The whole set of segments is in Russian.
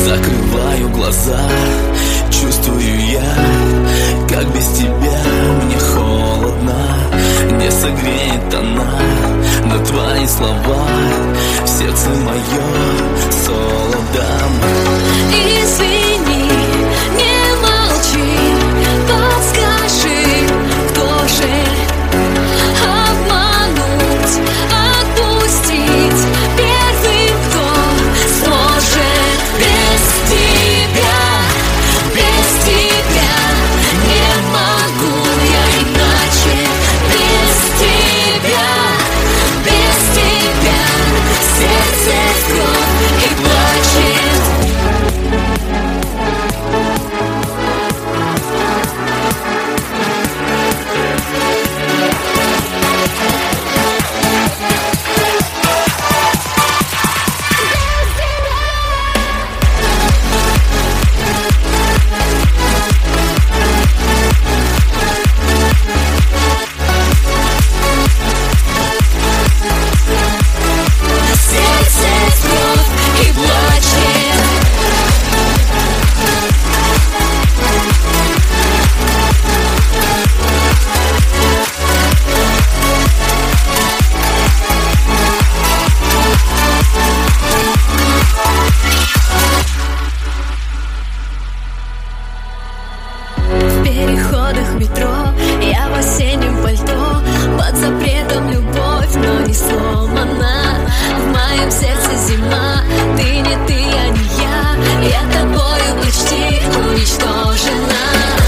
Закрываю глаза, чувствую я, как без тебя мне холодно. Не согреет она, но твои слова в сердце мое солодом. Извини, не молчи, подскажи, кто же обмануть, отпустить первым, кто сможет без тебя, без тебя. Не могу я иначе, без тебя, без тебя. Сердце в кровь и плачет. В переходах метро я в осеннем пальто, под запретом любовь, но не сломана. В моем сердце зима, ты не ты, я не я тобою почти уничтожена.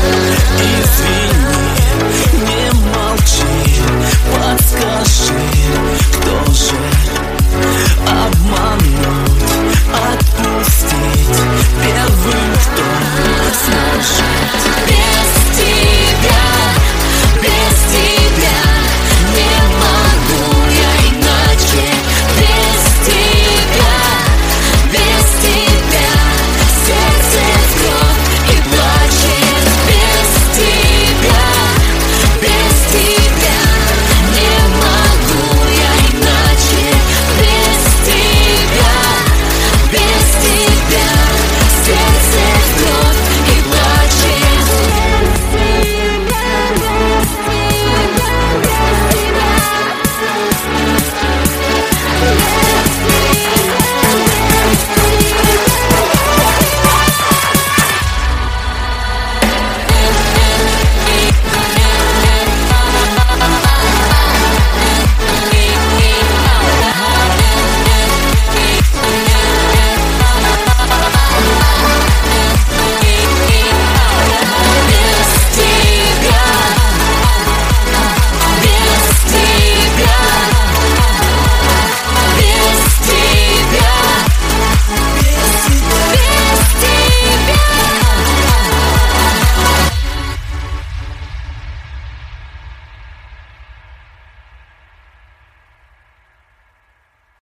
Извини, не молчи, подскажи, кто же обмануть, отпустить первым, кто сможет. Без тебя, без тебя. Не могу я иначе, без тебя, без тебя. Сердце в кровь и плачет. Без тебя, без тебя. Не могу я иначе, без тебя, без тебя. Сердце в кровь и плачет. Без тебя, без тебя.